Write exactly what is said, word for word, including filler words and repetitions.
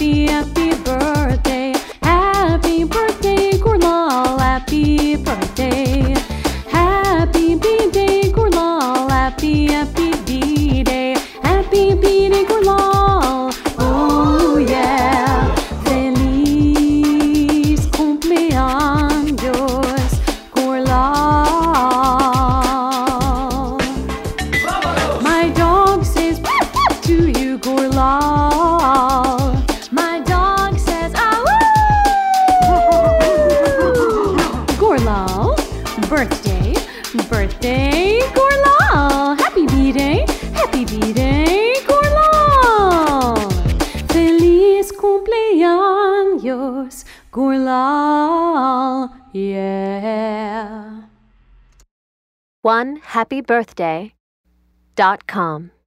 happy, happy birthday. Happy birthday, Gorlal, happy birthday. Happy B-Day, Gorlal, happy, happy B-Day. Happy B-Day, Gorlal, oh yeah. Feliz cumpleaños, Gorlal. My dog says to you, Gorlal. My dog says, ah, woo! Gorlal, birthday, birthday, Gorlal. Happy B-Day, happy B-Day, Gorlal. Feliz cumpleaños, Gorlal, yeah. one happy birthday dot com